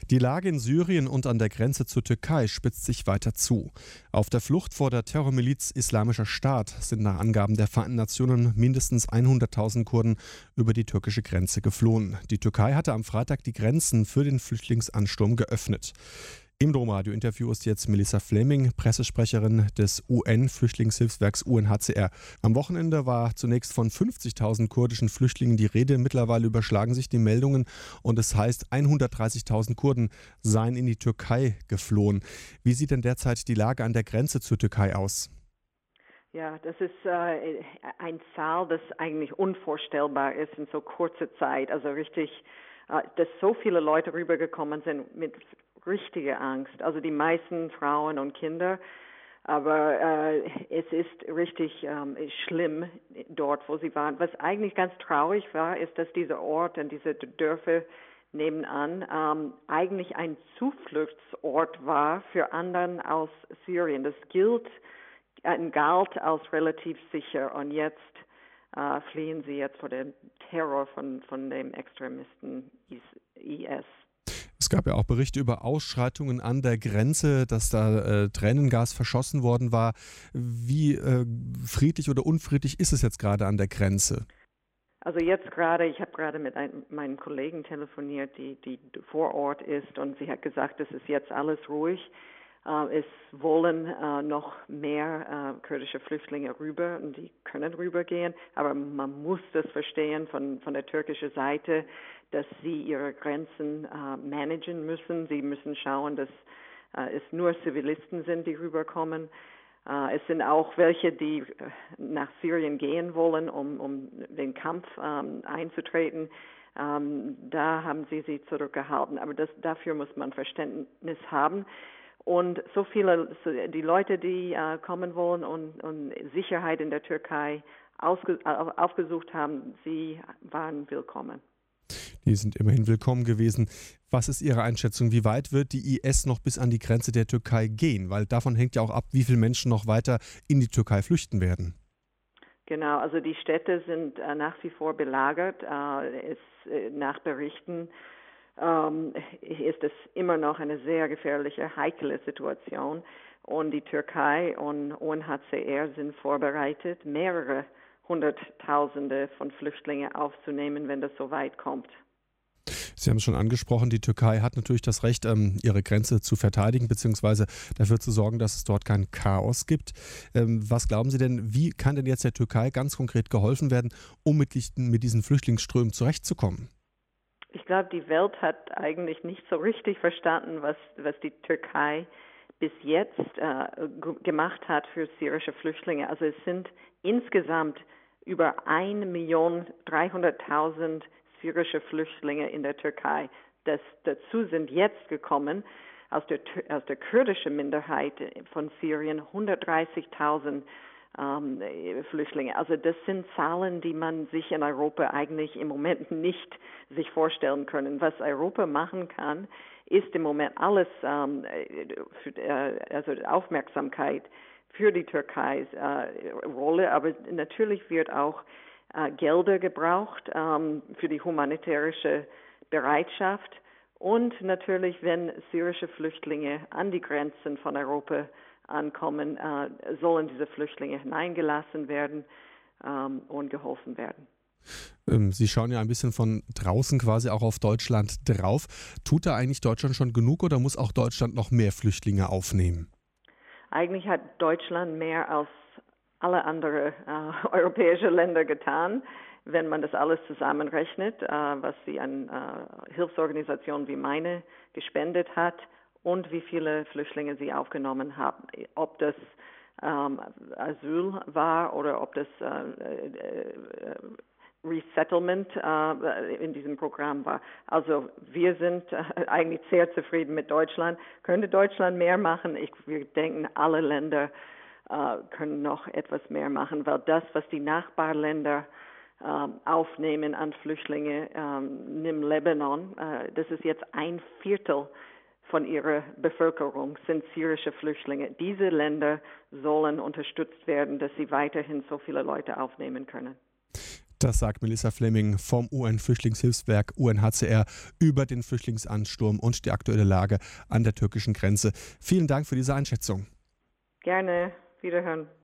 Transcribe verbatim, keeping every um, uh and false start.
Die Lage in Syrien und an der Grenze zur Türkei spitzt sich weiter zu. Auf der Flucht vor der Terrormiliz Islamischer Staat sind nach Angaben der Vereinten Nationen mindestens hunderttausend Kurden über die türkische Grenze geflohen. Die Türkei hatte am Freitag die Grenzen für den Flüchtlingsansturm geöffnet. Im Domradio-Interview ist jetzt Melissa Fleming, Pressesprecherin des U N-Flüchtlingshilfswerks U N H C R. Am Wochenende war zunächst von fünfzigtausend kurdischen Flüchtlingen die Rede. Mittlerweile überschlagen sich die Meldungen und es heißt, hundertdreißigtausend Kurden seien in die Türkei geflohen. Wie sieht denn derzeit die Lage an der Grenze zur Türkei aus? Ja, das ist äh, ein Zahl, das eigentlich unvorstellbar ist in so kurzer Zeit. Also richtig, äh, dass so viele Leute rübergekommen sind mit richtiger Angst. Also die meisten Frauen und Kinder. Aber äh, es ist richtig ähm, schlimm dort, wo sie waren. Was eigentlich ganz traurig war, ist, dass dieser Ort und diese Dörfer nebenan ähm, eigentlich ein Zufluchtsort war für anderen aus Syrien. Das gilt, äh, galt als relativ sicher und jetzt äh, fliehen sie jetzt vor dem Terror von, von dem Extremisten I S. Es gab ja auch Berichte über Ausschreitungen an der Grenze, dass da äh, Tränengas verschossen worden war. Wie äh, friedlich oder unfriedlich ist es jetzt gerade an der Grenze? Also jetzt gerade, ich habe gerade mit einem, meinen Kollegen telefoniert, die, die vor Ort ist, und sie hat gesagt, es ist jetzt alles ruhig. Äh, es wollen äh, noch mehr äh, kurdische Flüchtlinge rüber und die können rübergehen, aber man muss das verstehen von, von der türkischen Seite, dass sie ihre Grenzen äh, managen müssen. Sie müssen schauen, dass äh, es nur Zivilisten sind, die rüberkommen. Äh, es sind auch welche, die äh, nach Syrien gehen wollen, um, um den Kampf ähm, einzutreten. Ähm, da haben sie sie zurückgehalten. Aber das, dafür muss man Verständnis haben. Und so viele, so die Leute, die äh, kommen wollen und, und Sicherheit in der Türkei ausge, aufgesucht haben, sie waren willkommen. Die sind immerhin willkommen gewesen. Was ist Ihre Einschätzung? Wie weit wird die I S noch bis an die Grenze der Türkei gehen? Weil davon hängt ja auch ab, wie viele Menschen noch weiter in die Türkei flüchten werden. Genau, also die Städte sind äh, nach wie vor belagert. Äh, es, äh, nach Berichten ähm, ist es immer noch eine sehr gefährliche, heikle Situation. Und die Türkei und U N H C R sind vorbereitet, mehrere Hunderttausende von Flüchtlingen aufzunehmen, wenn das so weit kommt. Sie haben es schon angesprochen, die Türkei hat natürlich das Recht, ihre Grenze zu verteidigen, beziehungsweise dafür zu sorgen, dass es dort kein Chaos gibt. Was glauben Sie denn, wie kann denn jetzt der Türkei ganz konkret geholfen werden, um mit diesen Flüchtlingsströmen zurechtzukommen? Ich glaube, die Welt hat eigentlich nicht so richtig verstanden, was, was die Türkei bis jetzt äh, g- gemacht hat für syrische Flüchtlinge. Also es sind insgesamt über eine Million dreihunderttausend syrische Flüchtlinge in der Türkei. Das, dazu sind jetzt gekommen aus der, aus der kurdischen Minderheit von Syrien hundertdreißigtausend ähm, Flüchtlinge. Also das sind Zahlen, die man sich in Europa eigentlich im Moment nicht sich vorstellen können. Was Europa machen kann, ist im Moment alles ähm, für, äh, also Aufmerksamkeit für die Türkeis äh, Rolle, aber natürlich wird auch äh, Gelder gebraucht ähm, für die humanitärische Bereitschaft und natürlich, wenn syrische Flüchtlinge an die Grenzen von Europa ankommen, äh, sollen diese Flüchtlinge hineingelassen werden ähm, und geholfen werden. Sie schauen ja ein bisschen von draußen quasi auch auf Deutschland drauf. Tut da eigentlich Deutschland schon genug oder muss auch Deutschland noch mehr Flüchtlinge aufnehmen? Eigentlich hat Deutschland mehr als alle anderen äh, europäischen Länder getan, wenn man das alles zusammenrechnet, äh, was sie an äh, Hilfsorganisationen wie meine gespendet hat und wie viele Flüchtlinge sie aufgenommen haben. Ob das ähm, Asyl war oder ob das äh, äh, Resettlement äh, in diesem Programm war. Also wir sind äh, eigentlich sehr zufrieden mit Deutschland. Könnte Deutschland mehr machen? Ich, wir denken, alle Länder äh, können noch etwas mehr machen, weil das, was die Nachbarländer äh, aufnehmen an Flüchtlinge, äh, im Libanon, äh, das ist jetzt ein Viertel von ihrer Bevölkerung sind syrische Flüchtlinge. Diese Länder sollen unterstützt werden, dass sie weiterhin so viele Leute aufnehmen können. Das sagt Melissa Fleming vom U N-Flüchtlingshilfswerk U N H C R über den Flüchtlingsansturm und die aktuelle Lage an der türkischen Grenze. Vielen Dank für diese Einschätzung. Gerne. Wiederhören.